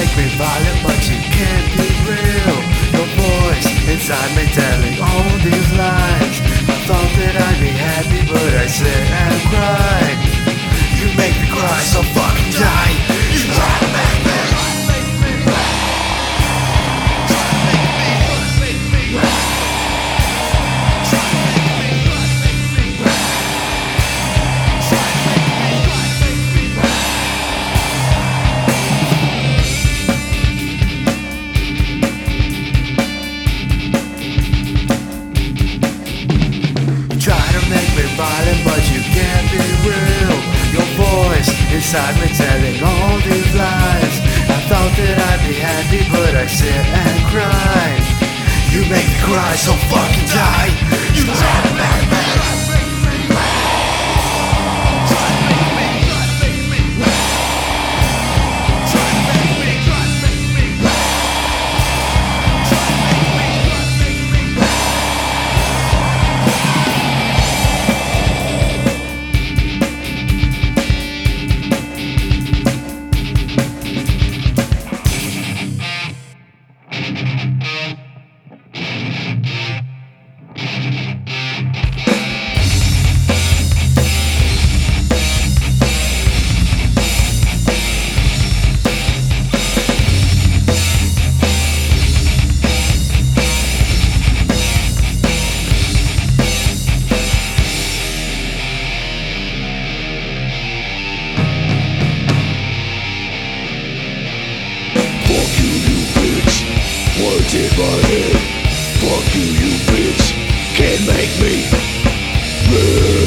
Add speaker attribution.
Speaker 1: make me violent, but you can't be real. Your voice inside me telling all these lies. I thought that I'd be happy, but I sit and cry. You make me cry, so fucking die. You try to make me. Violent, but you can't be real. Your voice inside me telling all these lies. I thought that I'd be happy, but I sit and cry. You make me cry, so fucking die. You try to make me. Words in my head. Fuck you, you bitch. Can't make me.